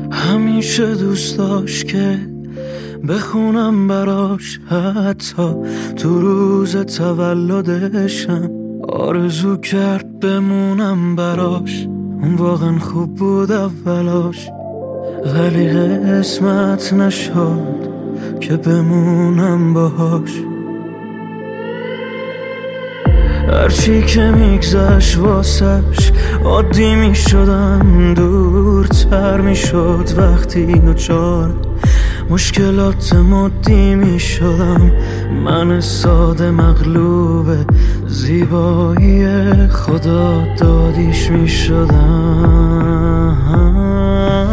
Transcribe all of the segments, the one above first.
همیشه دوست داشت که بخونم براش، حتی تو روز تولدشم آرزو کرد بمونم براش. اون واقعا خوب بود اولاش، ولی قسمت نشد که بمونم باهاش. هرچی که میگذشت واسش عادی میشدم، دورتر میشد وقتی دچار مشکلات مادی میشدم. من ساده مغلوب زیبایی خدا دادیش میشدم.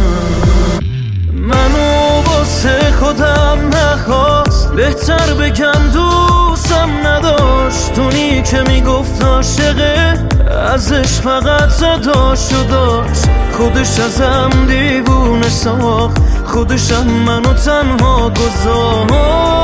منو واسه خودم نخواست، بهتر بگم دوستم نداشت. اونی که میگفت عاشقه ازش فقط صداش و داشت. خودش ازم دیوونه ساخت، خودشم منو تنها گذاشت.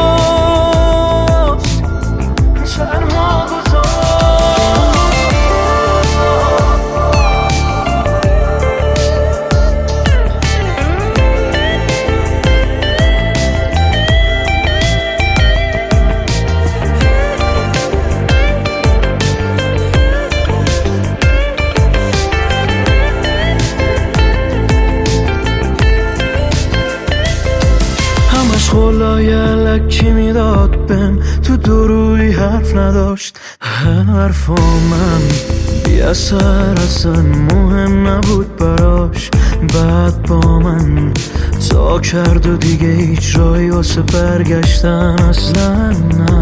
خلای علکی میداد بهم، تو دروی حرف نداشت. حرفا من بی اثر اصلا مهم نبود براش. بعد با من تا کرد و دیگه هیچ رای واسه برگشتن اصلا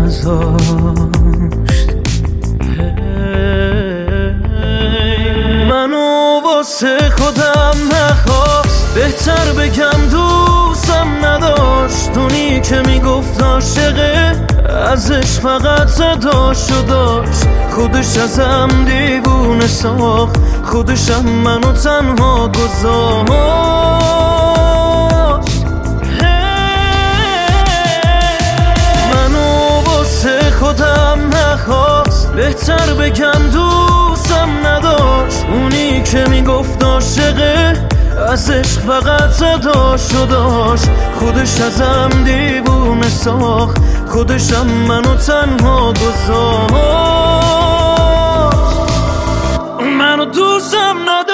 نذاشت. منو واسه خودم نخواست، بهتر بگم دوستم نداشت. اونی که میگفت عاشقه ازش فقط صداشو داشت. خودش ازم دیوونه ساخت، خودشم منو تنها گذاشت. منو واسه خودم نخواست، بهتر بگم دوستم نداشت. اونی که میگفت عاشقه ازش فقط صداشو داشت. خودش ازم دیوونه ساخت، خودشم منو تنها گذاشت. منو دوستم نداشت.